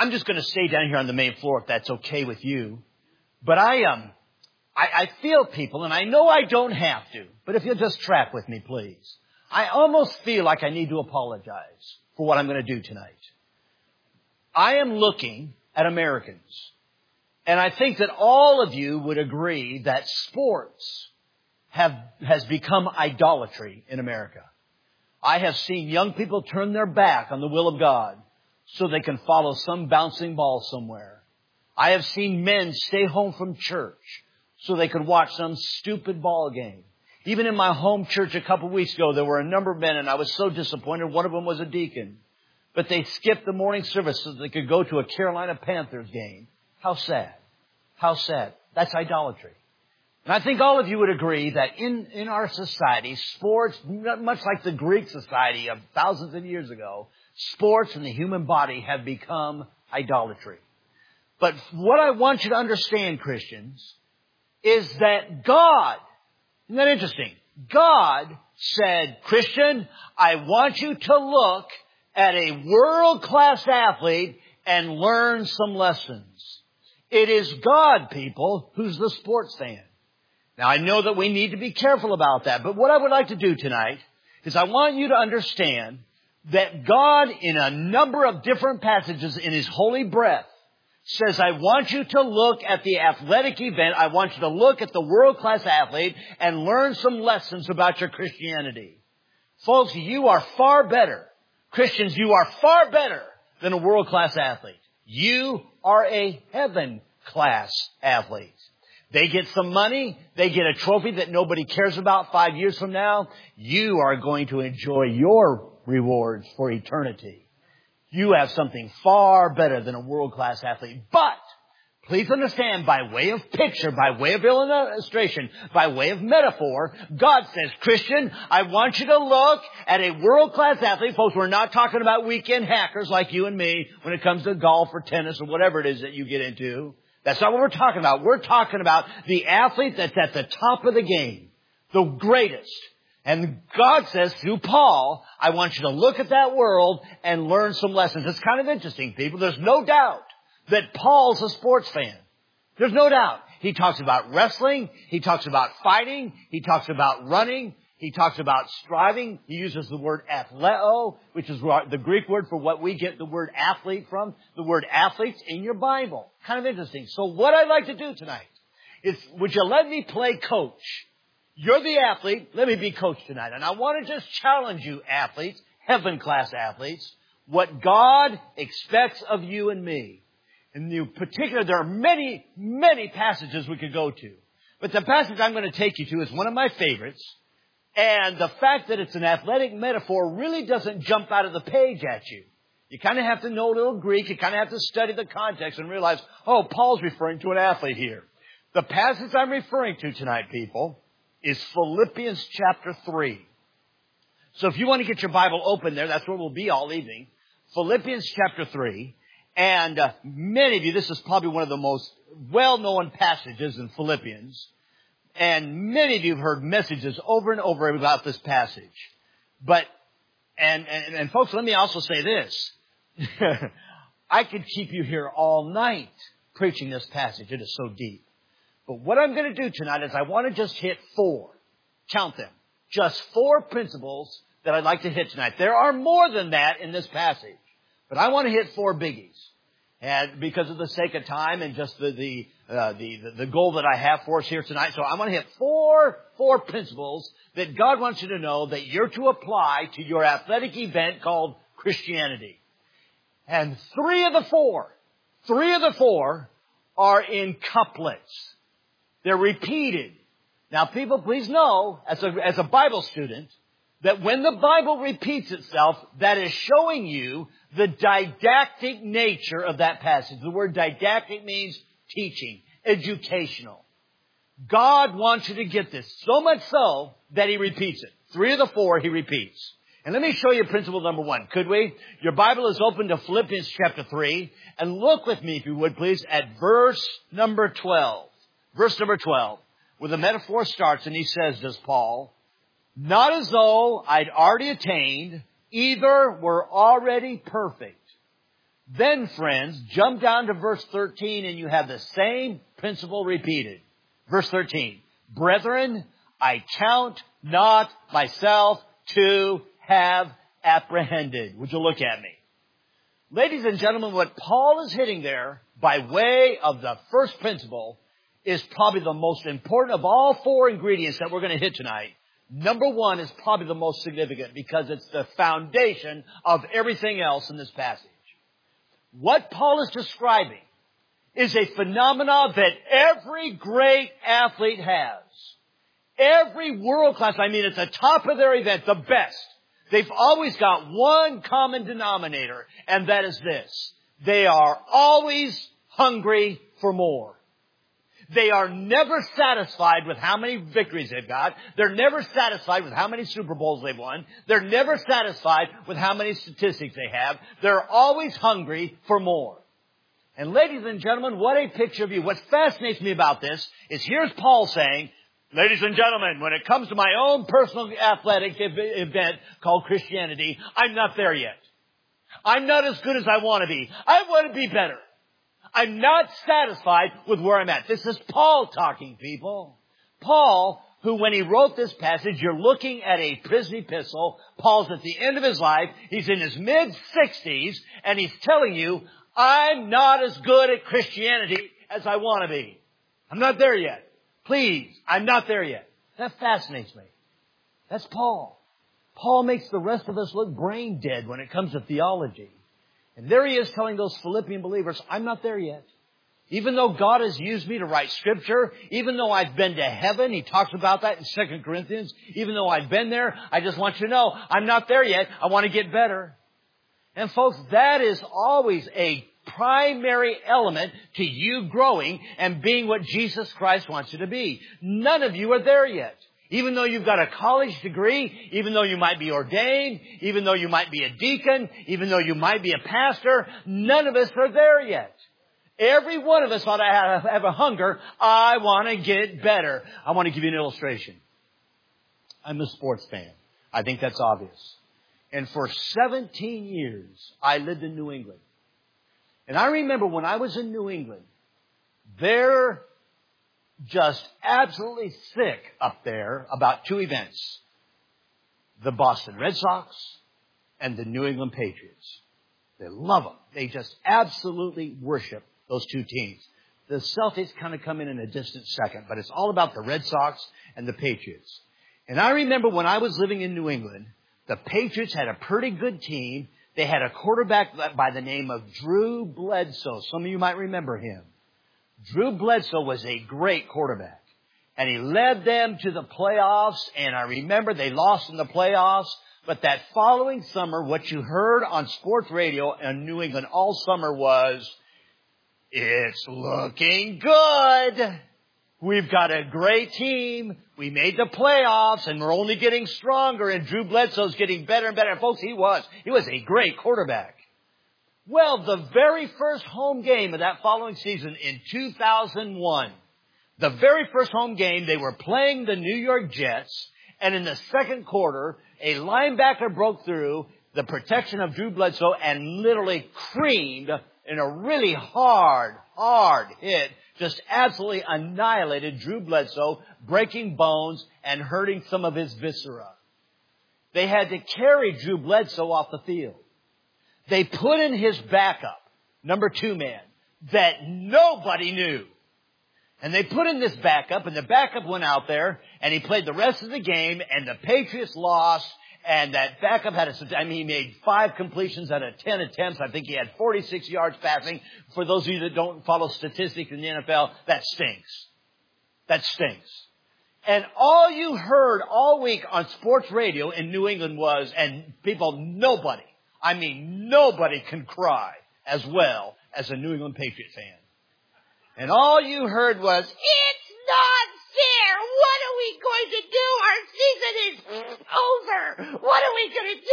I'm just going to stay down here on the main floor if that's okay with you. But I feel people, and I know I don't have to, but if you'll just track with me, please. I almost feel like I need to apologize for what I'm going to do tonight. I am looking at Americans, and I think that all of you would agree that sports has become idolatry in America. I have seen young people turn their back on the will of God so they can follow some bouncing ball somewhere. I have seen men stay home from church so they could watch some stupid ball game. Even in my home church a couple of weeks ago, there were a number of men, and I was so disappointed. One of them was a deacon. But they skipped the morning service so they could go to a Carolina Panthers game. How sad. How sad. That's idolatry. And I think all of you would agree that in our society, sports, much like the Greek society of thousands of years ago, sports and the human body have become idolatry. But what I want you to understand, Christians, is that God, isn't that interesting? God said, Christian, I want you to look at a world-class athlete and learn some lessons. It is God, people, who's the sports fan. Now, I know that we need to be careful about that, but what I would like to do tonight is I want you to understand that God, in a number of different passages in His holy breath, says, I want you to look at the athletic event. I want you to look at the world-class athlete and learn some lessons about your Christianity. Folks, you are far better. Christians, you are far better than a world-class athlete. You are a heaven-class athlete. They get some money. They get a trophy that nobody cares about 5 years from now. You are going to enjoy your rewards for eternity. You have something far better than a world-class athlete. But please understand, by way of picture, by way of illustration, by way of metaphor, God says, Christian, I want you to look at a world-class athlete. Folks, we're not talking about weekend hackers like you and me when it comes to golf or tennis or whatever it is that you get into. That's not what we're talking about. We're talking about the athlete that's at the top of the game, the greatest. And God says through Paul, I want you to look at that world and learn some lessons. It's kind of interesting, people. There's no doubt that Paul's a sports fan. There's no doubt. He talks about wrestling. He talks about fighting. He talks about running. He talks about striving. He uses the word athleo, which is the Greek word for what we get the word athlete from. The word athlete's in your Bible. Kind of interesting. So what I'd like to do tonight is, would you let me play coach? You're the athlete. Let me be coach tonight. And I want to just challenge you athletes, heaven-class athletes, what God expects of you and me. In particular, there are many, many passages we could go to. But the passage I'm going to take you to is one of my favorites. And the fact that it's an athletic metaphor really doesn't jump out of the page at you. You kind of have to know a little Greek. You kind of have to study the context and realize, oh, Paul's referring to an athlete here. The passage I'm referring to tonight, people, is Philippians chapter 3. So if you want to get your Bible open there, that's where we'll be all evening. Philippians chapter 3. And many of you, this is probably one of the most well-known passages in Philippians. And many of you have heard messages over and over about this passage. But, and folks, let me also say this. I could keep you here all night preaching this passage. It is so deep. But what I'm going to do tonight is I want to just hit 4. Count them. Just 4 principles that I'd like to hit tonight. There are more than that in this passage. But I want to hit 4 biggies. And because of the sake of time and just the goal that I have for us here tonight. So I want to hit 4 principles that God wants you to know that you're to apply to your athletic event called Christianity. And 3 of the 4 are in couplets. They're repeated. Now, people, please know, as a Bible student, that when the Bible repeats itself, that is showing you the didactic nature of that passage. The word didactic means teaching, educational. God wants you to get this, so much so that He repeats it. 3 of the 4 He repeats. And let me show you principle number 1, could we? Your Bible is open to Philippians chapter 3. And look with me, if you would, please, at verse number 12. Verse number 12, where the metaphor starts, and he says, does Paul, not as though I'd already attained, either were already perfect. Then, friends, jump down to verse 13 and you have the same principle repeated. Verse 13. Brethren, I count not myself to have apprehended. Would you look at me? Ladies and gentlemen, what Paul is hitting there by way of the first principle is probably the most important of all four ingredients that we're going to hit tonight. Number one is probably the most significant because it's the foundation of everything else in this passage. What Paul is describing is a phenomenon that every great athlete has. Every world class, at the top of their event, the best. They've always got one common denominator, and that is this. They are always hungry for more. They are never satisfied with how many victories they've got. They're never satisfied with how many Super Bowls they've won. They're never satisfied with how many statistics they have. They're always hungry for more. And ladies and gentlemen, what a picture of you. What fascinates me about this is here's Paul saying, ladies and gentlemen, when it comes to my own personal athletic event called Christianity, I'm not there yet. I'm not as good as I want to be. I want to be better. I'm not satisfied with where I'm at. This is Paul talking, people. Paul, who when he wrote this passage, you're looking at a prison epistle. Paul's at the end of his life. He's in his mid-60s, and he's telling you, I'm not as good at Christianity as I want to be. I'm not there yet. Please, I'm not there yet. That fascinates me. That's Paul. Paul makes the rest of us look brain dead when it comes to theology. And there he is telling those Philippian believers, I'm not there yet. Even though God has used me to write Scripture, even though I've been to heaven, he talks about that in 2 Corinthians, even though I've been there, I just want you to know, I'm not there yet. I want to get better. And folks, that is always a primary element to you growing and being what Jesus Christ wants you to be. None of you are there yet. Even though you've got a college degree, even though you might be ordained, even though you might be a deacon, even though you might be a pastor, none of us are there yet. Every one of us ought to have a hunger. I want to get better. I want to give you an illustration. I'm a sports fan. I think that's obvious. And for 17 years, I lived in New England. And I remember when I was in New England, they're just absolutely sick up there about two events. The Boston Red Sox and the New England Patriots. They love them. They just absolutely worship those two teams. The Celtics kind of come in a distant second, but it's all about the Red Sox and the Patriots. And I remember when I was living in New England, the Patriots had a pretty good team. They had a quarterback by the name of Drew Bledsoe. Some of you might remember him. Drew Bledsoe was a great quarterback. And he led them to the playoffs. And I remember they lost in the playoffs. But that following summer, what you heard on sports radio in New England all summer was, it's looking good. We've got a great team. We made the playoffs and we're only getting stronger. And Drew Bledsoe's getting better and better. And folks, he was a great quarterback. Well, the very first home game of that following season in 2001, the very first home game, they were playing the New York Jets. And in the second quarter, a linebacker broke through the protection of Drew Bledsoe and literally creamed in a really hard hit, just absolutely annihilated Drew Bledsoe, breaking bones and hurting some of his viscera. They had to carry Drew Bledsoe off the field. They put in his backup, number 2 man, that nobody knew. And they put in this backup, and the backup went out there, and he played the rest of the game, and the Patriots lost, and that backup he made 5 completions out of 10 attempts. I think he had 46 yards passing. For those of you that don't follow statistics in the NFL, that stinks. That stinks. And all you heard all week on sports radio in New England was, and people, nobody can cry as well as a New England Patriot fan. And all you heard was, it's not fair. What are we going to do? Our season is over. What are we going to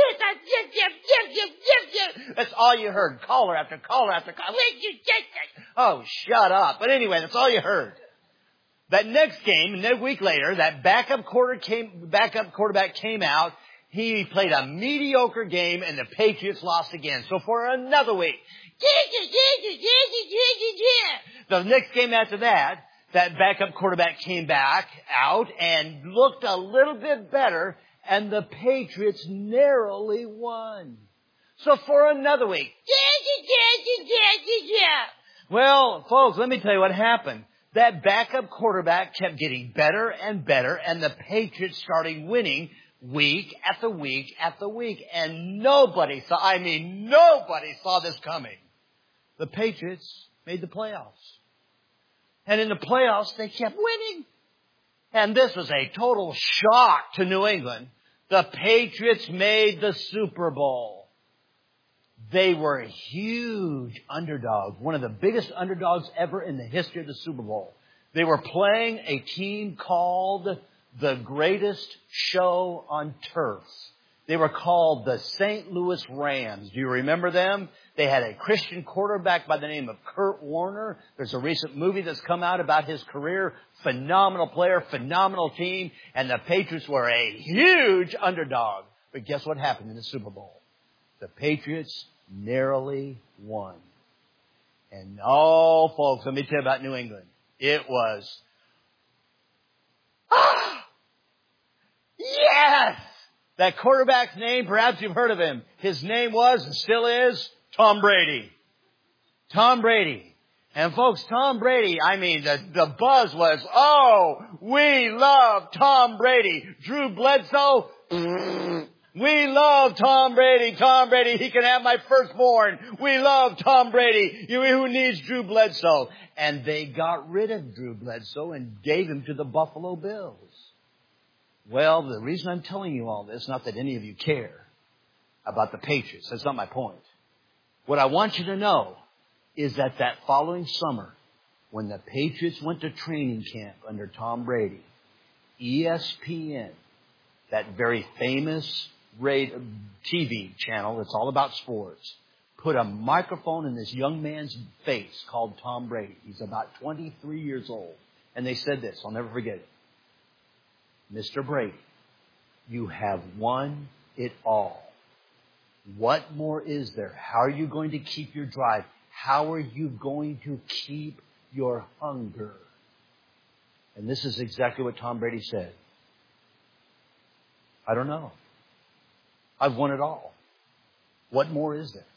do? That's all you heard. Caller after caller after caller. Oh, shut up. But anyway, that's all you heard. That next game, and then a week later, that backup quarterback came out. He played a mediocre game, and the Patriots lost again. So for another week, The next game after that, that backup quarterback came back out and looked a little bit better, and the Patriots narrowly won. So for another week. Well, folks, let me tell you what happened. That backup quarterback kept getting better and better, and the Patriots started winning week after week after week. And nobody saw this coming. The Patriots made the playoffs. And in the playoffs, they kept winning. And this was a total shock to New England. The Patriots made the Super Bowl. They were a huge underdog, one of the biggest underdogs ever in the history of the Super Bowl. They were playing a team called the Greatest Show on Turf. They were called the St. Louis Rams. Do you remember them? They had a Christian quarterback by the name of Kurt Warner. There's a recent movie that's come out about his career. Phenomenal player, phenomenal team. And the Patriots were a huge underdog. But guess what happened in the Super Bowl? The Patriots narrowly won. And folks, let me tell you about New England. It was, yes! That quarterback's name, perhaps you've heard of him. His name was, and still is, Tom Brady. Tom Brady. And folks, Tom Brady, the buzz was, we love Tom Brady. Drew Bledsoe, we love Tom Brady. Tom Brady, he can have my firstborn. We love Tom Brady. Who needs Drew Bledsoe? And they got rid of Drew Bledsoe and gave him to the Buffalo Bills. Well, the reason I'm telling you all this, not that any of you care about the Patriots. That's not my point. What I want you to know is that following summer, when the Patriots went to training camp under Tom Brady, ESPN, that very famous TV channel that's all about sports, put a microphone in this young man's face called Tom Brady. He's about 23 years old. And they said this, I'll never forget it. Mr. Brady, you have won it all. What more is there? How are you going to keep your drive? How are you going to keep your hunger? And this is exactly what Tom Brady said. I don't know. I've won it all. What more is there?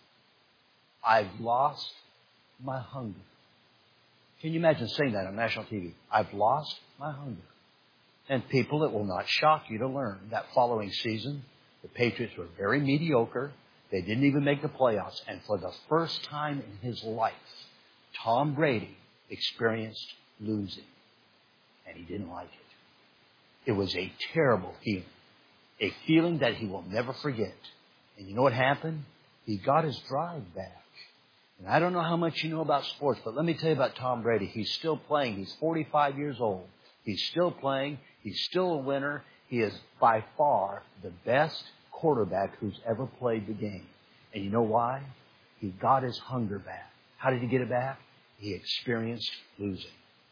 I've lost my hunger. Can you imagine saying that on national TV? I've lost my hunger. And people, it will not shock you to learn that following season, the Patriots were very mediocre. They didn't even make the playoffs. And for the first time in his life, Tom Brady experienced losing. And he didn't like it. It was a terrible feeling. A feeling that he will never forget. And you know what happened? He got his drive back. And I don't know how much you know about sports, but let me tell you about Tom Brady. He's still playing. He's 45 years old. He's still playing. He's still a winner. He is by far the best quarterback who's ever played the game. And you know why? He got his hunger back. How did he get it back? He experienced losing.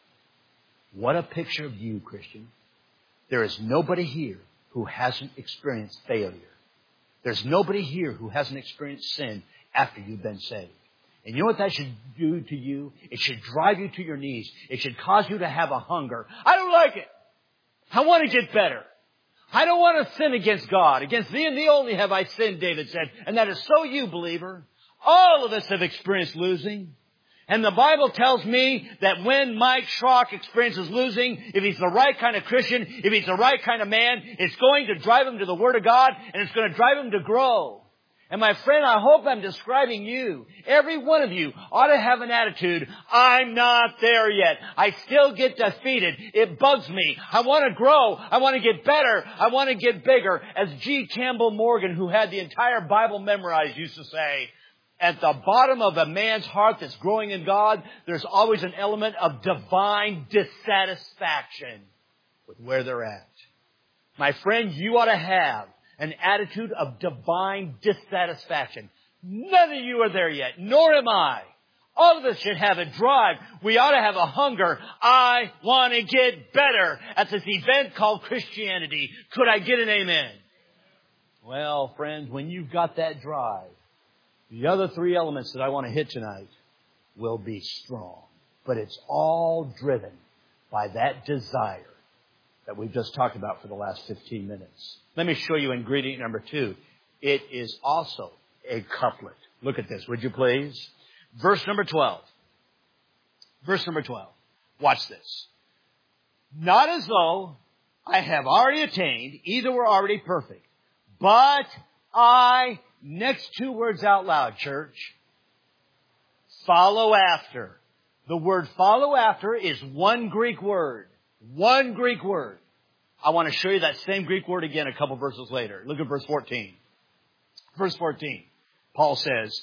What a picture of you, Christian. There is nobody here who hasn't experienced failure. There's nobody here who hasn't experienced sin after you've been saved. And you know what that should do to you? It should drive you to your knees. It should cause you to have a hunger. I don't like it. I want to get better. I don't want to sin against God. Against thee and thee only have I sinned, David said. And that is so you, believer. All of us have experienced losing. And the Bible tells me that when Mike Schrock experiences losing, if he's the right kind of Christian, if he's the right kind of man, it's going to drive him to the Word of God, and it's going to drive him to grow. And my friend, I hope I'm describing you. Every one of you ought to have an attitude, I'm not there yet. I still get defeated. It bugs me. I want to grow. I want to get better. I want to get bigger. As G. Campbell Morgan, who had the entire Bible memorized, used to say, at the bottom of a man's heart that's growing in God, there's always an element of divine dissatisfaction with where they're at. My friend, you ought to have an attitude of divine dissatisfaction. None of you are there yet, nor am I. All of us should have a drive. We ought to have a hunger. I want to get better at this event called Christianity. Could I get an amen? Well, friends, when you've got that drive, The other three elements that I want to hit tonight will be strong. But it's all driven by that desire that we've just talked about for the last 15 minutes. Let me show you ingredient number 2. It is also a couplet. Look at this, would you please? Verse number 12. Verse number 12. Watch this. Not as though I have already attained, either were already perfect, but I, next two words out loud, church, follow after. The word follow after is one Greek word. One Greek word. I want to show you that same Greek word again a couple verses later. Look at verse 14. Verse 14. Paul says,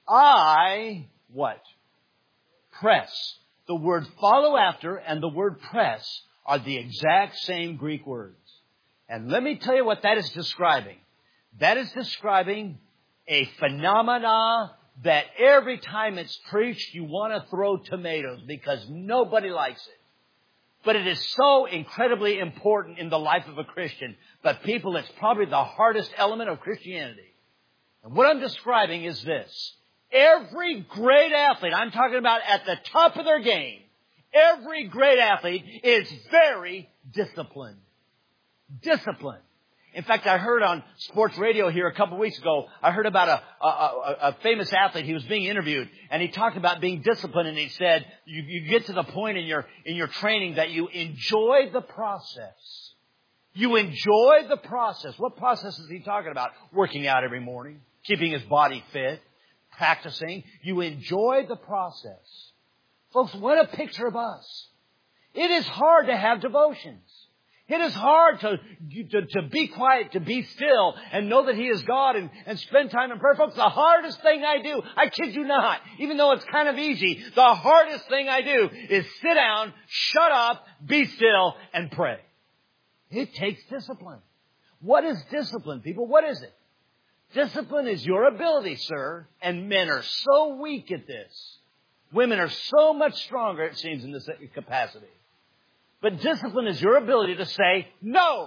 I, what? Press. The word follow after and the word press are the exact same Greek words. And let me tell you what that is describing. That is describing a phenomena that every time it's preached, you want to throw tomatoes because nobody likes it. But it is so incredibly important in the life of a Christian. But people, it's probably the hardest element of Christianity. And what I'm describing is this. Every great athlete, I'm talking about at the top of their game, every great athlete is very disciplined. Disciplined. In fact, I heard on sports radio here a couple of weeks ago, I heard about a famous athlete. He was being interviewed, and he talked about being disciplined, and he said, you get to the point in your training that you enjoy the process. You enjoy the process. What process is he talking about? Working out every morning, keeping his body fit, practicing. You enjoy the process. Folks, what a picture of us. It is hard to have devotions. It is hard to be quiet, to be still, and know that He is God and spend time in prayer. Folks, the hardest thing I do, I kid you not, even though it's kind of easy, the hardest thing I do is sit down, shut up, be still, and pray. It takes discipline. What is discipline, people? What is it? Discipline is your ability, sir, and men are so weak at this. Women are so much stronger, it seems, in this capacity. But discipline is your ability to say, no.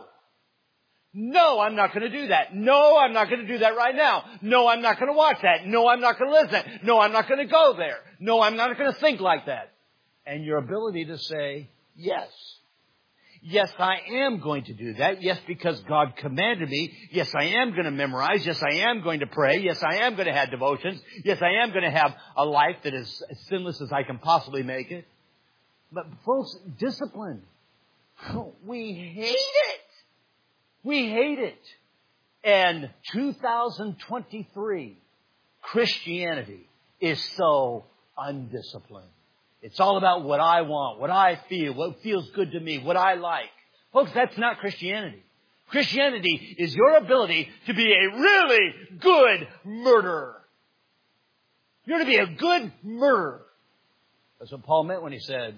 No, I'm not going to do that. No, I'm not going to do that right now. No, I'm not going to watch that. No, I'm not going to listen. No, I'm not going to go there. No, I'm not going to think like that. And your ability to say, yes. Yes, I am going to do that. Yes, because God commanded me. Yes, I am going to memorize. Yes, I am going to pray. Yes, I am going to have devotions. Yes, I am going to have a life that is as sinless as I can possibly make it. But folks, discipline, we hate it. We hate it. And 2023, Christianity is so undisciplined. It's all about what I want, what I feel, what feels good to me, what I like. Folks, that's not Christianity. Christianity is your ability to be a really good murderer. You're to be a good murderer. That's what Paul meant when he said,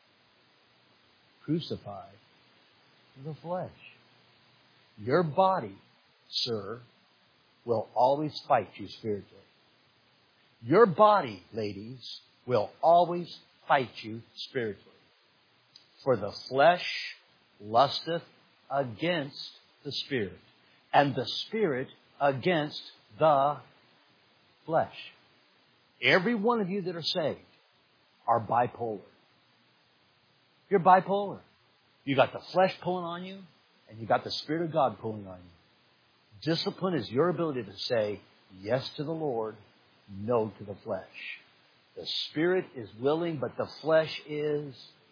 crucify the flesh. Your body, sir, will always fight you spiritually. Your body, ladies, will always fight you spiritually. For the flesh lusteth against the Spirit, and the Spirit against the flesh. Every one of you that are saved are bipolar. You're bipolar. You got the flesh pulling on you, and you got the Spirit of God pulling on you. Discipline is your ability to say yes to the Lord, no to the flesh. The Spirit is willing, but the flesh is...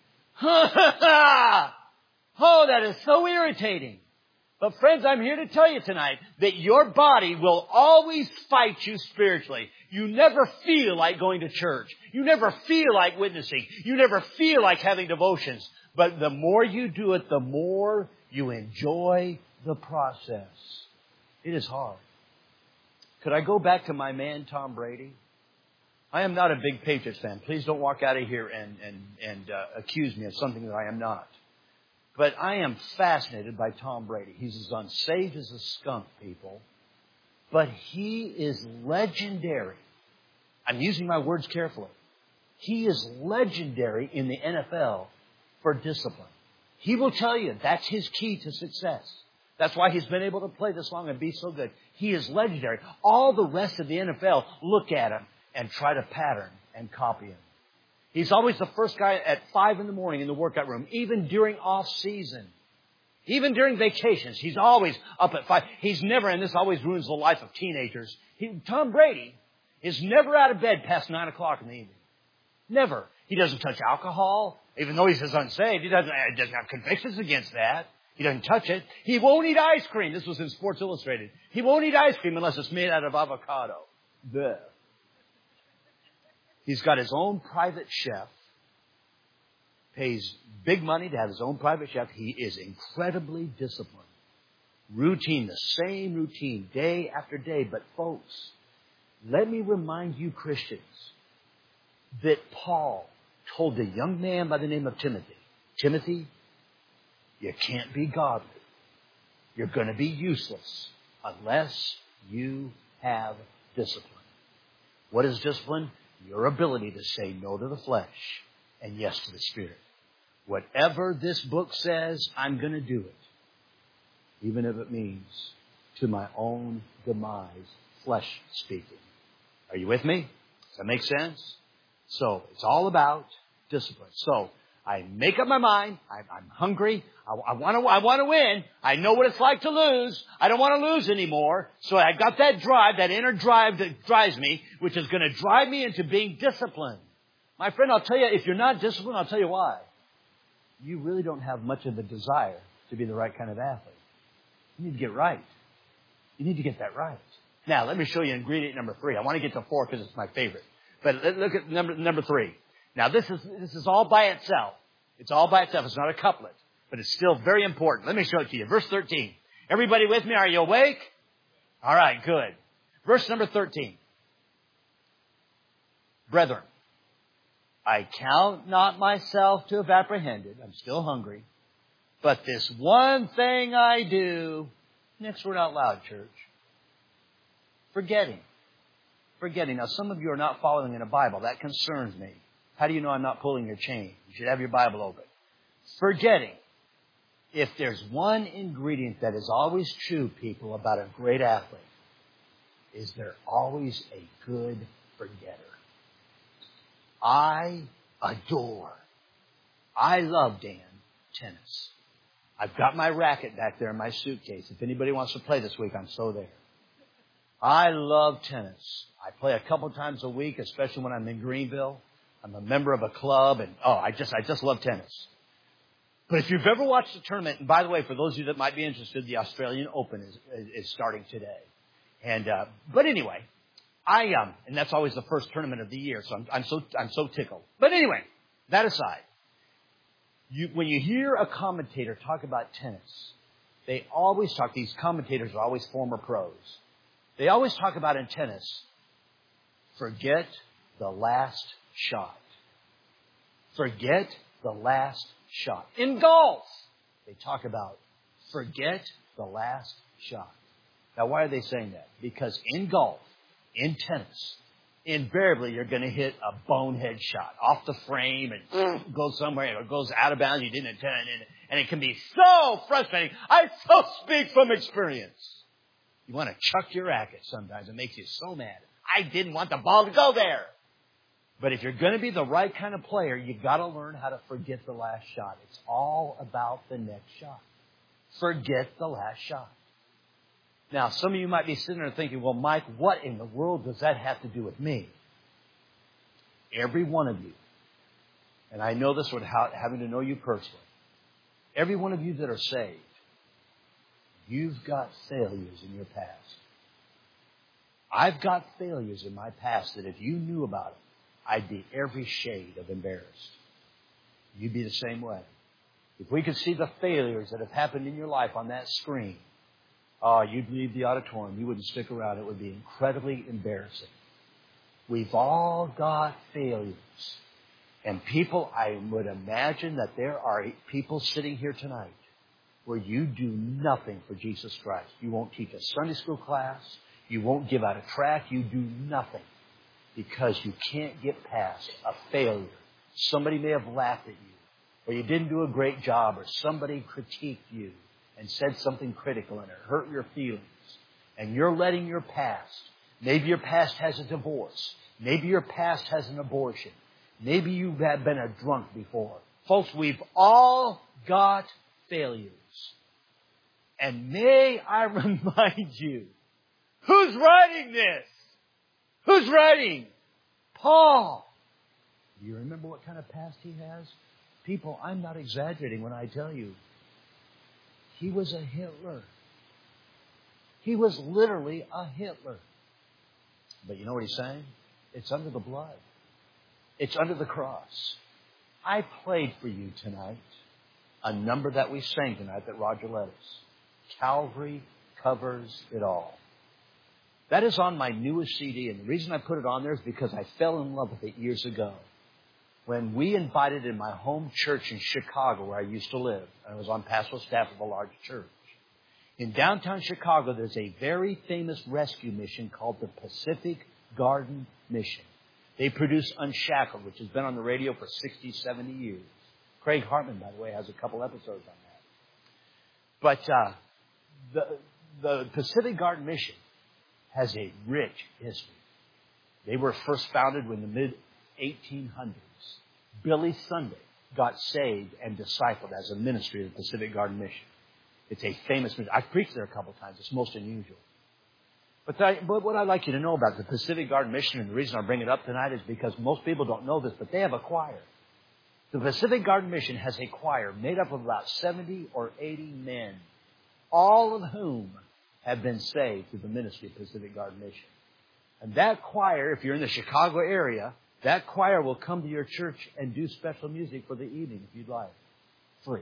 Oh, that is so irritating. But friends, I'm here to tell you tonight that your body will always fight you spiritually. You never feel like going to church. You never feel like witnessing. You never feel like having devotions. But the more you do it, the more you enjoy the process. It is hard. Could I go back to my man, Tom Brady? I am not a big Patriots fan. Please don't walk out of here and accuse me of something that I am not. But I am fascinated by Tom Brady. He's as unsaved as a skunk, people. But he is legendary. I'm using my words carefully. He is legendary in the NFL for discipline. He will tell you that's his key to success. That's why he's been able to play this long and be so good. He is legendary. All the rest of the NFL look at him and try to pattern and copy him. He's always the first guy at 5 in the morning in the workout room, even during off season. Even during vacations, he's always up at 5. He's never, and this always ruins the life of teenagers, Tom Brady is never out of bed past 9 o'clock in the evening. Never. He doesn't touch alcohol, even though he says unsaved. He doesn't have convictions against that. He doesn't touch it. He won't eat ice cream. This was in Sports Illustrated. He won't eat ice cream unless it's made out of avocado. Blech. He's got his own private chef. Pays big money to have his own private chef. He is incredibly disciplined. Routine, the same routine, day after day. But folks, let me remind you Christians that Paul told a young man by the name of Timothy, you can't be godly. You're going to be useless unless you have discipline. What is discipline? Your ability to say no to the flesh and yes to the Spirit. Whatever this book says, I'm going to do it. Even if it means to my own demise, flesh speaking. Are you with me? Does that make sense? So, it's all about discipline. So, I make up my mind. I'm hungry. I want to win. I know what it's like to lose. I don't want to lose anymore. So I got that drive, that inner drive that drives me, which is going to drive me into being disciplined. My friend, I'll tell you, if you're not disciplined, I'll tell you why. You really don't have much of a desire to be the right kind of athlete. You need to get right. You need to get that right. Now, let me show you ingredient number 3. I want to get to 4 because it's my favorite. But look at number 3. Now, this is all by itself. It's all by itself. It's not a couplet, but it's still very important. Let me show it to you. Verse 13. Everybody with me? Are you awake? All right, good. Verse number 13. Brethren, I count not myself to have apprehended. I'm still hungry. But this one thing I do. Next word out loud, church. Forgetting. Now, some of you are not following in a Bible. That concerns me. How do you know I'm not pulling your chain? You should have your Bible open. Forgetting. If there's one ingredient that is always true, people, about a great athlete, is they're always a good forgetter. I love, Dan, tennis. I've got my racket back there in my suitcase. If anybody wants to play this week, I'm so there. I love tennis. I play a couple times a week, especially when I'm in Greenville. I'm a member of a club, and I just love tennis. But if you've ever watched a tournament, and by the way, for those of you that might be interested, the Australian Open is starting today. And but anyway, and that's always the first tournament of the year, so I'm so tickled. But anyway, that aside, when you hear a commentator talk about tennis, they always talk. These commentators are always former pros. They always talk about in tennis, forget the last shot. Forget the last shot. In golf, they talk about forget the last shot. Now, why are they saying that? Because in golf, in tennis, invariably you're going to hit a bonehead shot off the frame and go somewhere, or it goes out of bounds. You didn't intend it, and it can be so frustrating. I so speak from experience. You want to chuck your racket sometimes. It makes you so mad. I didn't want the ball to go there. But if you're going to be the right kind of player, you've got to learn how to forget the last shot. It's all about the next shot. Forget the last shot. Now, some of you might be sitting there thinking, well, Mike, what in the world does that have to do with me? Every one of you, and I know this without having to know you personally, every one of you that are saved, you've got failures in your past. I've got failures in my past that if you knew about them, I'd be every shade of embarrassed. You'd be the same way. If we could see the failures that have happened in your life on that screen, you'd leave the auditorium. You wouldn't stick around. It would be incredibly embarrassing. We've all got failures. And people, I would imagine that there are people sitting here tonight where you do nothing for Jesus Christ. You won't teach a Sunday school class. You won't give out a tract. You do nothing because you can't get past a failure. Somebody may have laughed at you, or you didn't do a great job, or somebody critiqued you, and said something critical and it hurt your feelings, and you're letting your past, maybe your past has a divorce, maybe your past has an abortion, maybe you have been a drunk before. Folks, we've all got failures. And may I remind you, who's writing this? Who's writing? Paul. Do you remember what kind of past he has? People, I'm not exaggerating when I tell you, he was a Hitler. He was literally a Hitler. But you know what he's saying? It's under the blood. It's under the cross. I played for you tonight a number that we sang tonight that Roger led us. Calvary covers it all. That is on my newest CD, and the reason I put it on there is because I fell in love with it years ago. When we invited in my home church in Chicago, where I used to live, I was on pastoral staff of a large church. In downtown Chicago, there's a very famous rescue mission called the Pacific Garden Mission. They produce Unshackled, which has been on the radio for 60, 70 years. Craig Hartman, by the way, has a couple episodes on that. But the Pacific Garden Mission has a rich history. They were first founded in the mid-1800s. Billy Sunday got saved and discipled as a ministry of the Pacific Garden Mission. It's a famous mission. I've preached there a couple of times. It's most unusual. But what I'd like you to know about the Pacific Garden Mission, and the reason I bring it up tonight is because most people don't know this, but they have a choir. The Pacific Garden Mission has a choir made up of about 70 or 80 men, all of whom have been saved through the ministry of Pacific Garden Mission. And that choir, if you're in the Chicago area, that choir will come to your church and do special music for the evening if you'd like. Free.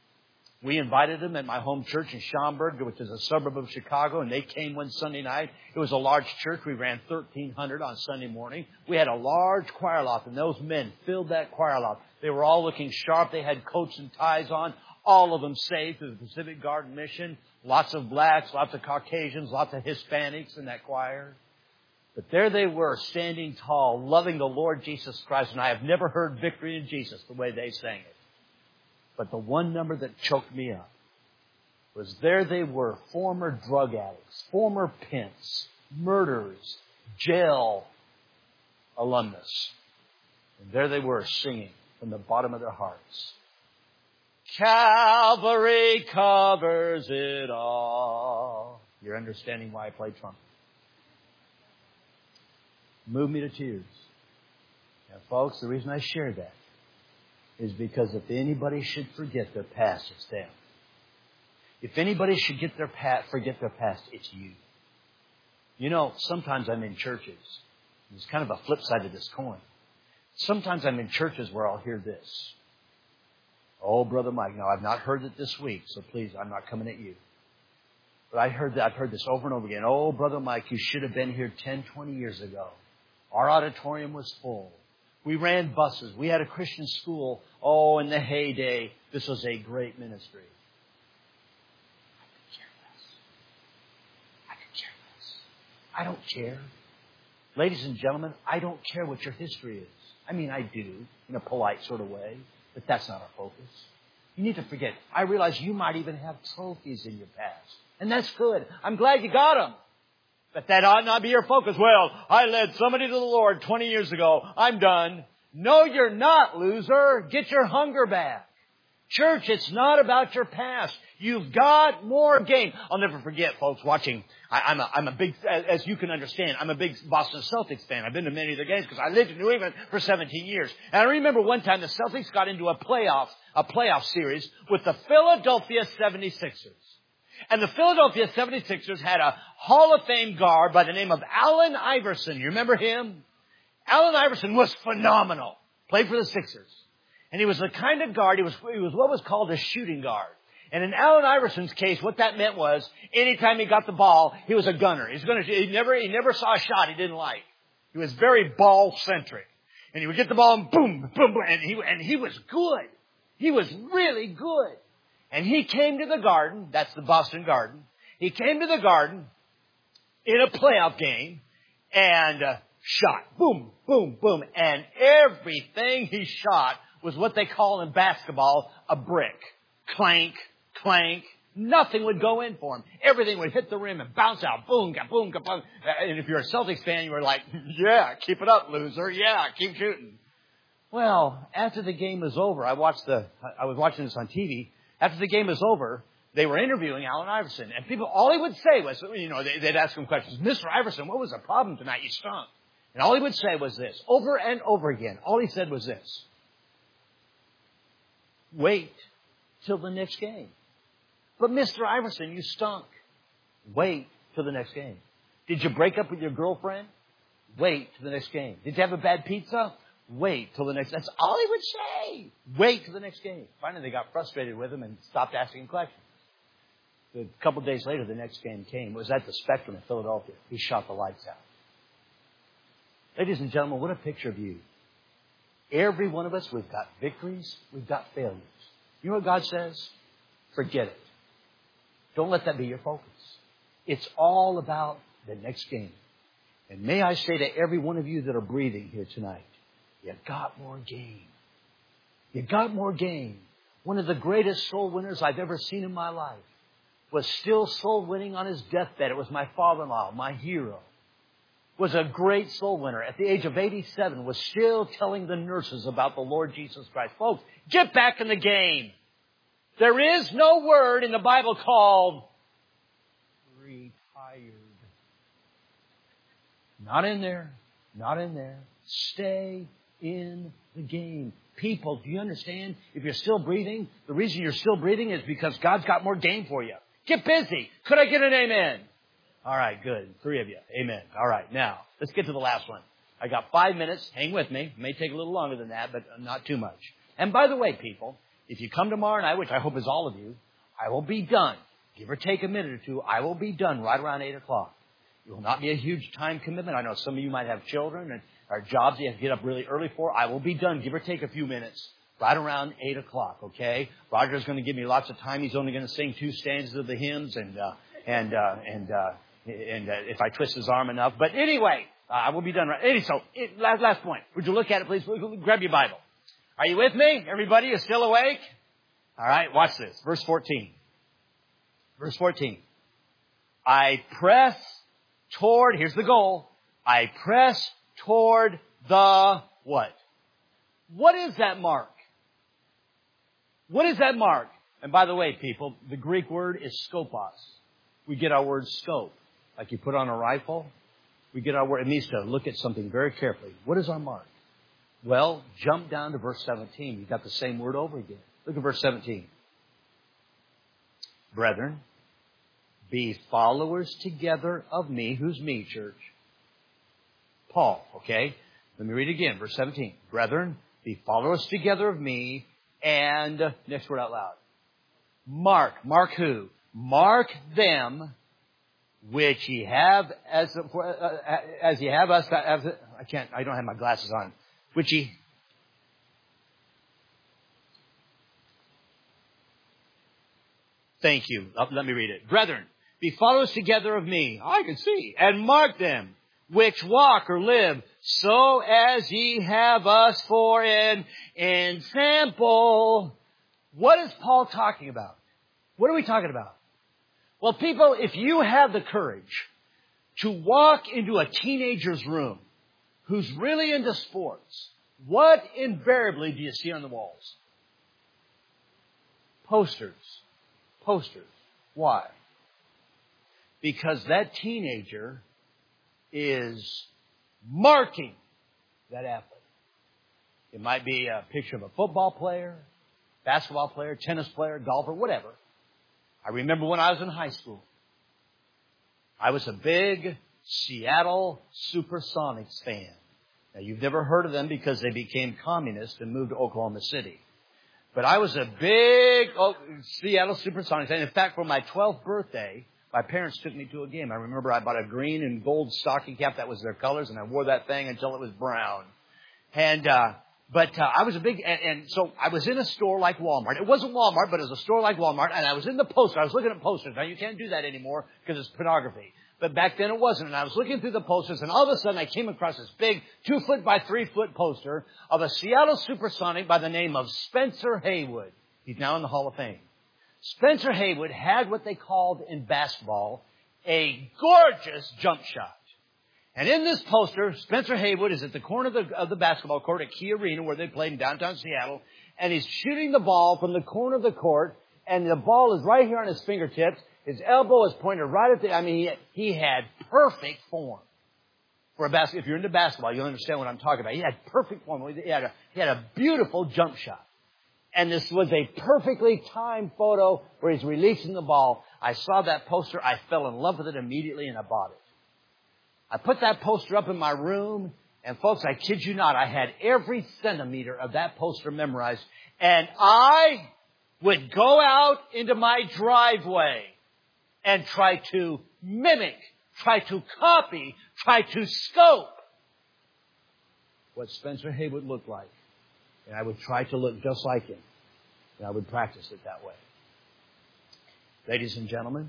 We invited them at my home church in Schaumburg, which is a suburb of Chicago, and they came one Sunday night. It was a large church. We ran 1,300 on Sunday morning. We had a large choir loft, and those men filled that choir loft. They were all looking sharp. They had coats and ties on. All of them saved through the Pacific Garden Mission. Lots of blacks, lots of Caucasians, lots of Hispanics in that choir. But there they were, standing tall, loving the Lord Jesus Christ. And I have never heard Victory in Jesus the way they sang it. But the one number that choked me up was there they were, former drug addicts, former pimps, murderers, jail alumnus. And there they were singing from the bottom of their hearts. Calvary covers it all. You're understanding why I play trumpet. Moved me to tears. Now, folks, the reason I share that is because if anybody should forget their past, it's them. If anybody should forget their past, it's you. You know, sometimes I'm in churches. There's kind of a flip side of this coin. Sometimes I'm in churches where I'll hear this. Oh, Brother Mike, now I've not heard it this week, so please, I'm not coming at you. But I've heard this over and over again. Oh, Brother Mike, you should have been here 10, 20 years ago. Our auditorium was full. We ran buses. We had a Christian school. Oh, in the heyday, this was a great ministry. I could care less. I don't care. Ladies and gentlemen, I don't care what your history is. I mean, I do, in a polite sort of way, but that's not our focus. You need to forget. I realize you might even have trophies in your past, and that's good. I'm glad you got them. But that ought not be your focus. Well, I led somebody to the Lord 20 years ago. I'm done. No, you're not, loser. Get your hunger back. Church, it's not about your past. You've got more game. I'll never forget, folks, watching. I'm a big, as you can understand, I'm a big Boston Celtics fan. I've been to many of their games because I lived in New England for 17 years. And I remember one time the Celtics got into a playoff series with the Philadelphia 76ers. And the Philadelphia 76ers had a Hall of Fame guard by the name of Allen Iverson. You remember him? Allen Iverson was phenomenal. Played for the Sixers. And he was the kind of guard, he was what was called a shooting guard. And in Allen Iverson's case, what that meant was, anytime he got the ball, he was a gunner. He never saw a shot he didn't like. He was very ball-centric. And he would get the ball and boom, boom, boom. And he was good. He was really good. And he came to the Garden, that's the Boston Garden. He came to the Garden in a playoff game and shot. Boom, boom, boom. And everything he shot was what they call in basketball a brick. Clank, clank, Nothing would go in for him. Everything would hit the rim and bounce out. Boom, boom, boom. And if you're a Celtics fan, you were like, yeah, keep it up, loser. Yeah, keep shooting. Well, after the game was over, I was watching this on TV. After the game was over, they were interviewing Allen Iverson. And people, all he would say was, they'd ask him questions. Mr. Iverson, what was the problem tonight? You stunk. And all he would say was this, over and over again. All he said was this. Wait till the next game. But Mr. Iverson, you stunk. Wait till the next game. Did you break up with your girlfriend? Wait till the next game. Did you have a bad pizza? Wait till the next. That's all he would say. Wait till the next game. Finally, they got frustrated with him and stopped asking questions. A couple of days later, the next game came. It was at the Spectrum in Philadelphia. He shot the lights out. Ladies and gentlemen, what a picture of you. Every one of us, we've got victories, we've got failures. You know what God says? Forget it. Don't let that be your focus. It's all about the next game. And may I say to every one of you that are breathing here tonight, you got more game. You got more game. One of the greatest soul winners I've ever seen in my life was still soul winning on his deathbed. It was my father-in-law, my hero. Was a great soul winner. At the age of 87, was still telling the nurses about the Lord Jesus Christ. Folks, get back in the game. There is no word in the Bible called retired. Not in there. Not in there. Stay in the game. People, do you understand? If you're still breathing, the reason you're still breathing is because God's got more game for you. Get busy. Could I get an amen? All right, good. 3 of you. Amen. All right, now, let's get to the last one. I got 5 minutes. Hang with me. It may take a little longer than that, but not too much. And by the way, people, if you come tomorrow night, which I hope is all of you, I will be done. Give or take a minute or two, I will be done right around 8 o'clock. It will not be a huge time commitment. I know some of you might have children and or jobs you have to get up really early for. I will be done, give or take a few minutes, right around 8 o'clock, okay? Roger's going to give me lots of time. He's only going to sing 2 stanzas of the hymns and if I twist his arm enough. But anyway, I will be done right. So, last point. Would you look at it, please? Grab your Bible. Are you with me? Everybody is still awake? All right, watch this. Verse 14. Verse 14. I press toward, here's the goal. I press toward the what? What is that mark? What is that mark? And by the way, people, the Greek word is skopos. We get our word scope. Like you put on a rifle, we get our word. It means to look at something very carefully. What is our mark? Well, jump down to verse 17. You've got the same word over again. Look at verse 17. Brethren, be followers together of me. Who's me, church? Paul, okay? Let me read it again. Verse 17. Brethren, be followers together of me. And, next word out loud. Mark. Mark who? Mark them which ye have as ye have us. I don't have my glasses on. Which ye. Thank you. Let me read it. Brethren, be followers together of me. I can see. And mark them which walk or live so as ye have us for an example. What is Paul talking about? What are we talking about? Well, people, if you have the courage to walk into a teenager's room who's really into sports, what invariably do you see on the walls? Posters. Posters. Why? Because that teenager is marking that athlete. It might be a picture of a football player, basketball player, tennis player, golfer, whatever. I remember when I was in high school, I was a big Seattle Supersonics fan. Now, you've never heard of them because they became communist and moved to Oklahoma City. But I was a big Seattle Supersonics fan. In fact, for my 12th birthday, my parents took me to a game. I remember I bought a green and gold stocking cap. That was their colors, and I wore that thing until it was brown. But I was a big, and so I was in a store like Walmart. It wasn't Walmart, but it was a store like Walmart, and I was in the poster. I was looking at posters. Now, you can't do that anymore because it's pornography. But back then it wasn't. And I was looking through the posters, and all of a sudden I came across this big 2-foot by 3-foot poster of a Seattle Supersonic by the name of Spencer Haywood. He's now in the Hall of Fame. Spencer Haywood had what they called in basketball a gorgeous jump shot. And in this poster, Spencer Haywood is at the corner of the basketball court at Key Arena where they played in downtown Seattle. And he's shooting the ball from the corner of the court. And the ball is right here on his fingertips. His elbow is pointed right at he had perfect form. For a if you're into basketball, you'll understand what I'm talking about. He had perfect form. He had a beautiful jump shot. And this was a perfectly timed photo where he's releasing the ball. I saw that poster. I fell in love with it immediately and I bought it. I put that poster up in my room. And folks, I kid you not, I had every centimeter of that poster memorized. And I would go out into my driveway and try to mimic, try to copy, try to scope what Spencer Haywood looked like. And I would try to look just like him. And I would practice it that way. Ladies and gentlemen,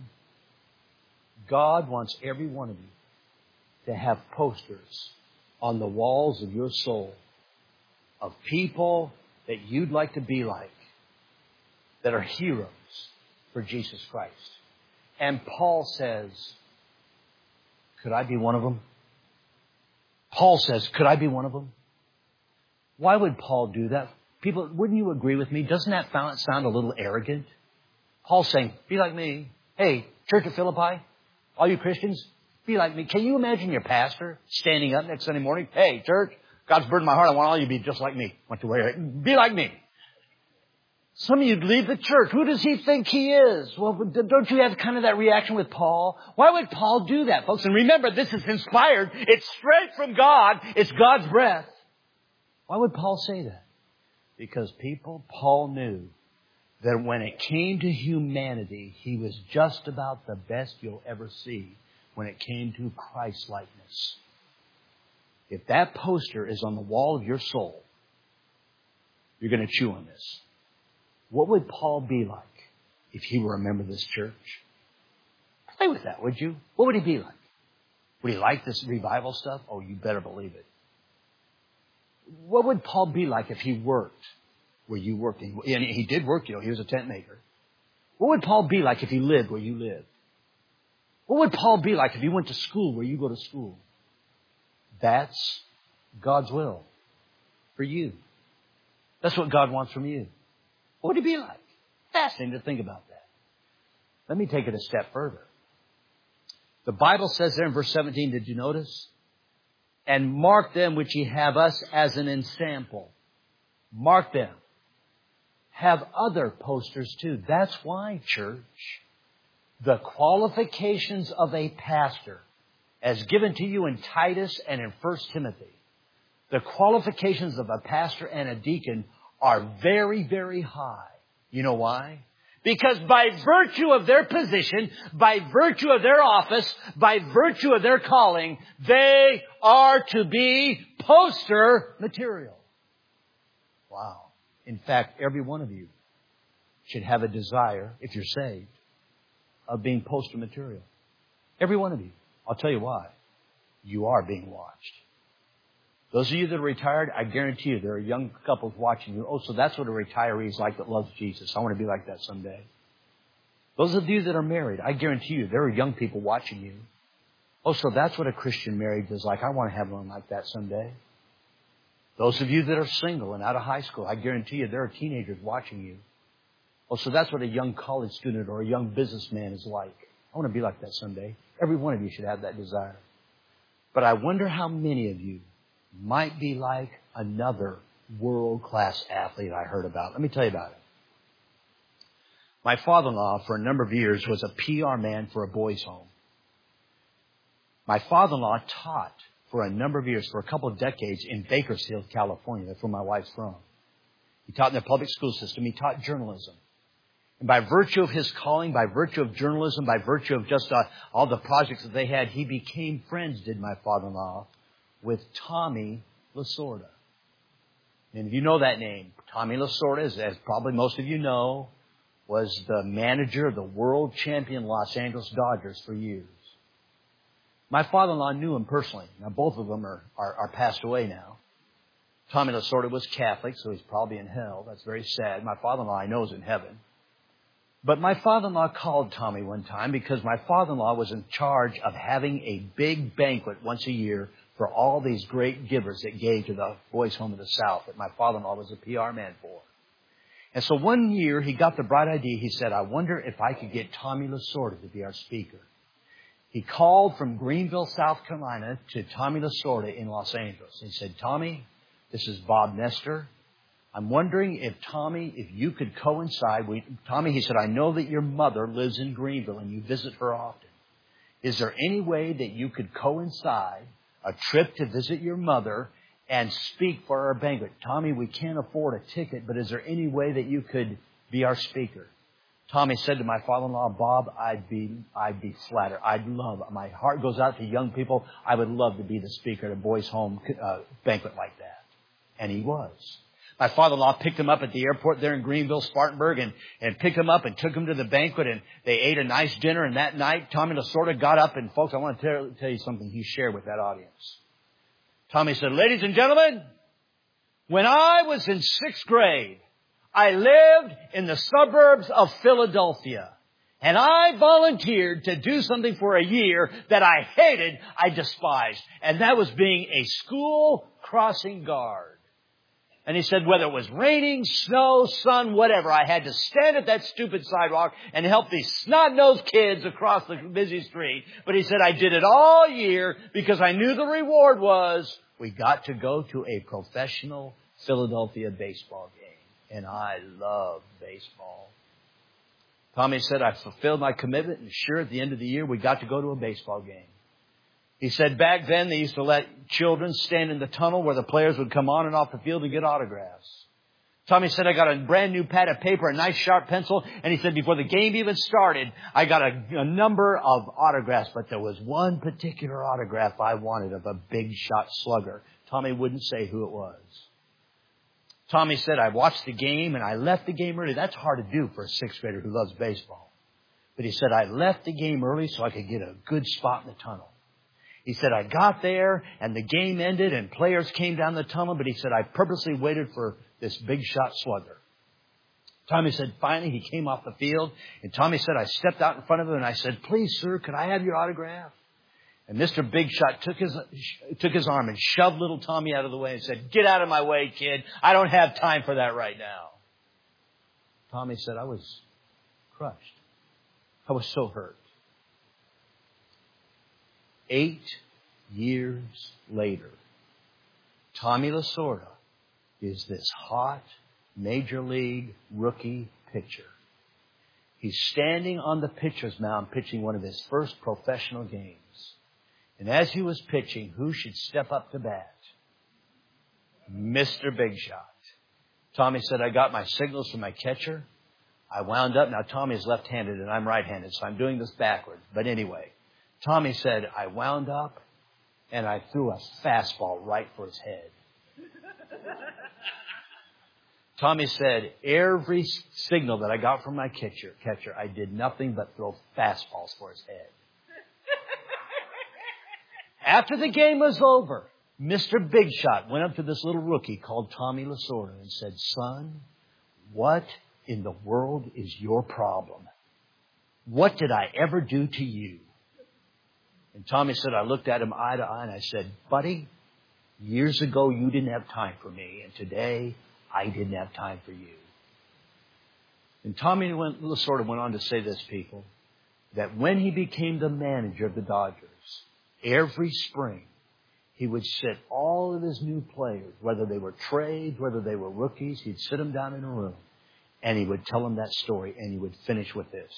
God wants every one of you to have posters on the walls of your soul of people that you'd like to be like, that are heroes for Jesus Christ. And Paul says, could I be one of them? Paul says, could I be one of them? Why would Paul do that? People, wouldn't you agree with me? Doesn't that sound a little arrogant? Paul's saying, be like me. Hey, Church of Philippi, all you Christians, be like me. Can you imagine your pastor standing up next Sunday morning? Hey, church, God's burdened my heart. I want all you to be just like me. Be like me. Some of you leave the church. Who does he think he is? Well, don't you have kind of that reaction with Paul? Why would Paul do that, folks? And remember, this is inspired. It's straight from God. It's God's breath. Why would Paul say that? Because Paul knew that when it came to humanity, he was just about the best you'll ever see when it came to Christ-likeness. If that poster is on the wall of your soul, you're going to chew on this. What would Paul be like if he were a member of this church? Play with that, would you? What would he be like? Would he like this revival stuff? Oh, you better believe it. What would Paul be like if he worked where you worked? And he did work, he was a tent maker. What would Paul be like if he lived where you lived? What would Paul be like if he went to school where you go to school? That's God's will for you. That's what God wants from you. What would he be like? Fascinating to think about that. Let me take it a step further. The Bible says there in verse 17, did you notice? And mark them which ye have us as an ensample. Mark them. Have other posters too. That's why, church, the qualifications of a pastor, as given to you in Titus and in 1 Timothy, the qualifications of a pastor and a deacon are very, very high. You know why? Because by virtue of their position, by virtue of their office, by virtue of their calling, they are to be poster material. Wow. In fact, every one of you should have a desire, if you're saved, of being poster material. Every one of you. I'll tell you why. You are being watched. Those of you that are retired, I guarantee you there are young couples watching you. Oh, so that's what a retiree is like that loves Jesus. I want to be like that someday. Those of you that are married, I guarantee you there are young people watching you. Oh, so that's what a Christian marriage is like. I want to have one like that someday. Those of you that are single and out of high school, I guarantee you there are teenagers watching you. Oh, so that's what a young college student or a young businessman is like. I want to be like that someday. Every one of you should have that desire. But I wonder how many of you might be like another world-class athlete I heard about. Let me tell you about it. My father-in-law, for a number of years, was a PR man for a boys' home. My father-in-law taught for a number of years, for a couple of decades, in Bakersfield, California. That's where my wife's from. He taught in the public school system. He taught journalism. And by virtue of his calling, by virtue of journalism, by virtue of just all the projects that they had, he became friends, did my father-in-law, with Tommy Lasorda. And if you know that name, Tommy Lasorda, as probably most of you know, was the manager of the world champion Los Angeles Dodgers for years. My father-in-law knew him personally. Now, both of them are passed away now. Tommy Lasorda was Catholic, so he's probably in hell. That's very sad. My father-in-law I know is in heaven. But my father-in-law called Tommy one time because my father-in-law was in charge of having a big banquet once a year for all these great givers that gave to the Boys Home of the South that my father-in-law was a PR man for. And so one year he got the bright idea. He said, I wonder if I could get Tommy Lasorda to be our speaker. He called from Greenville, South Carolina to Tommy Lasorda in Los Angeles. He said, Tommy, this is Bob Nestor. I'm wondering if you could coincide. Tommy, he said, I know that your mother lives in Greenville and you visit her often. Is there any way that you could coincide a trip to visit your mother and speak for our banquet? Tommy, we can't afford a ticket, but is there any way that you could be our speaker? Tommy said to my father-in-law, Bob, I'd be flattered. My heart goes out to young people. I would love to be the speaker at a boys' home banquet like that. And he was. My father-in-law picked him up at the airport there in Greenville, Spartanburg, and picked him up and took him to the banquet, and they ate a nice dinner. And that night, Tommy Lasorda got up, and folks, I want to tell you something he shared with that audience. Tommy said, ladies and gentlemen, when I was in 6th grade, I lived in the suburbs of Philadelphia, and I volunteered to do something for a year that I hated, I despised, and that was being a school crossing guard. And he said, whether it was raining, snow, sun, whatever, I had to stand at that stupid sidewalk and help these snot-nosed kids across the busy street. But he said, I did it all year because I knew the reward was we got to go to a professional Philadelphia baseball game. And I love baseball. Tommy said, I fulfilled my commitment, and sure, at the end of the year, we got to go to a baseball game. He said back then they used to let children stand in the tunnel where the players would come on and off the field and get autographs. Tommy said, I got a brand new pad of paper, a nice sharp pencil, and he said before the game even started, I got a number of autographs, but there was one particular autograph I wanted of a big shot slugger. Tommy wouldn't say who it was. Tommy said, I watched the game and I left the game early. That's hard to do for a 6th grader who loves baseball. But he said, I left the game early so I could get a good spot in the tunnel. He said, I got there and the game ended and players came down the tunnel, but he said, I purposely waited for this big shot slugger. Tommy said, finally, he came off the field, and Tommy said, I stepped out in front of him and I said, please, sir, could I have your autograph? And Mr. Big Shot took his arm and shoved little Tommy out of the way and said, get out of my way, kid. I don't have time for that right now. Tommy said, I was crushed. I was so hurt. 8 years later, Tommy Lasorda is this hot major league rookie pitcher. He's standing on the pitcher's mound pitching one of his first professional games. And as he was pitching, who should step up to bat? Mr. Big Shot. Tommy said, I got my signals from my catcher. I wound up. Now, Tommy's left-handed and I'm right-handed, so I'm doing this backwards. But anyway, Tommy said, I wound up and I threw a fastball right for his head. Tommy said, every signal that I got from my catcher, I did nothing but throw fastballs for his head. After the game was over, Mr. Big Shot went up to this little rookie called Tommy Lasorda and said, son, what in the world is your problem? What did I ever do to you? And Tommy said, I looked at him eye to eye and I said, buddy, years ago you didn't have time for me, and today I didn't have time for you. And Tommy Lasorda went on to say this, people, that when he became the manager of the Dodgers, every spring he would sit all of his new players, whether they were trades, whether they were rookies, he'd sit them down in a room and he would tell them that story, and he would finish with this.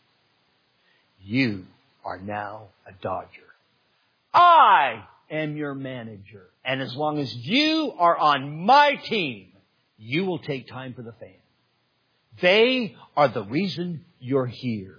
You are now a Dodger. I am your manager. And as long as you are on my team, you will take time for the fans. They are the reason you're here.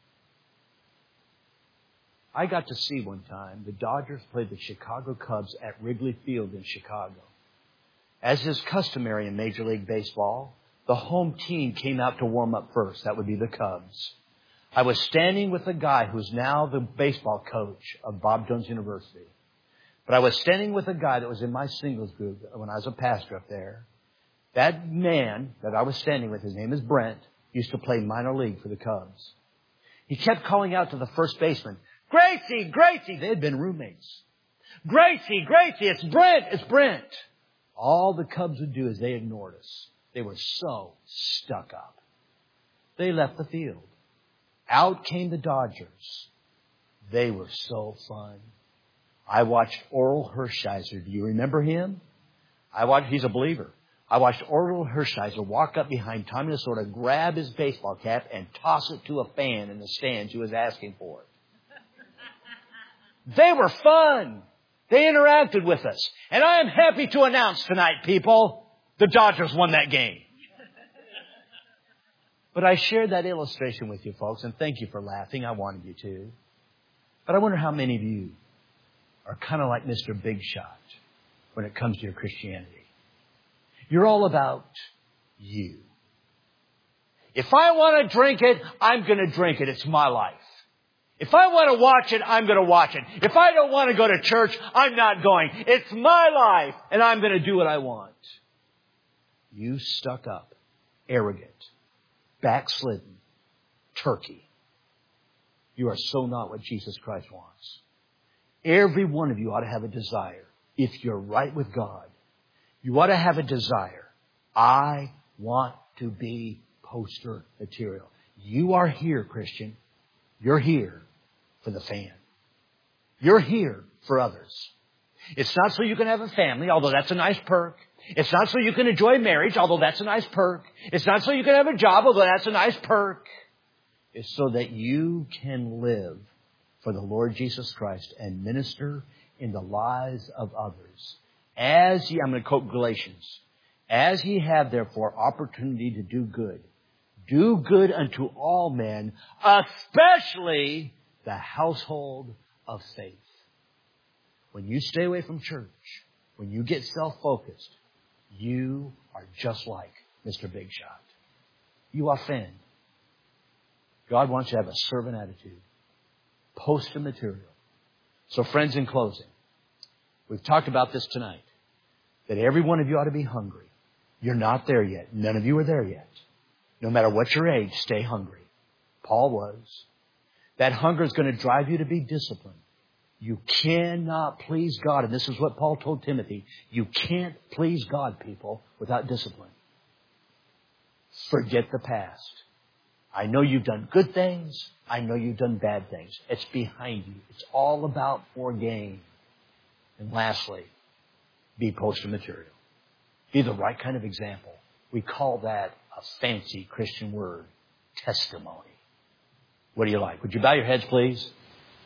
I got to see one time the Dodgers played the Chicago Cubs at Wrigley Field in Chicago. As is customary in Major League Baseball, the home team came out to warm up first. That would be the Cubs. I was standing with a guy who's now the baseball coach of Bob Jones University. But I was standing with a guy that was in my singles group when I was a pastor up there. That man that I was standing with, his name is Brent, used to play minor league for the Cubs. He kept calling out to the first baseman, Gracie, Gracie. They had been roommates. Gracie, Gracie, it's Brent, it's Brent. All the Cubs would do is they ignored us. They were so stuck up. They left the field. Out came the Dodgers. They were so fun. I watched Oral Hershiser. Do you remember him? He's a believer. I watched Oral Hershiser walk up behind Tommy Lasorda, grab his baseball cap, and toss it to a fan in the stands who was asking for it. They were fun. They interacted with us. And I am happy to announce tonight, people, the Dodgers won that game. But I shared that illustration with you, folks, and thank you for laughing. I wanted you to. But I wonder how many of you are kind of like Mr. Big Shot when it comes to your Christianity. You're all about you. If I want to drink it, I'm going to drink it. It's my life. If I want to watch it, I'm going to watch it. If I don't want to go to church, I'm not going. It's my life, and I'm going to do what I want. You stuck up, arrogant, backslidden, turkey. You are so not what Jesus Christ wants. Every one of you ought to have a desire. If you're right with God, you ought to have a desire. I want to be poster material. You are here, Christian. You're here for the fan. You're here for others. It's not so you can have a family, although that's a nice perk. It's not so you can enjoy marriage, although that's a nice perk. It's not so you can have a job, although that's a nice perk. It's so that you can live for the Lord Jesus Christ and minister in the lives of others. I'm going to quote Galatians. As ye have therefore opportunity to do good unto all men, especially the household of faith. When you stay away from church, when you get self-focused, you are just like Mr. Big Shot. You offend. God wants you to have a servant attitude. Poster material. So friends, in closing, we've talked about this tonight, that every one of you ought to be hungry. You're not there yet. None of you are there yet. No matter what your age, stay hungry. Paul was. That hunger is going to drive you to be disciplined. You cannot please God. And this is what Paul told Timothy. You can't please God, people, without discipline. Forget the past. I know you've done good things. I know you've done bad things. It's behind you. It's all about for gain. And lastly, be poster material. Be the right kind of example. We call that a fancy Christian word, testimony. What do you like? Would you bow your heads, please?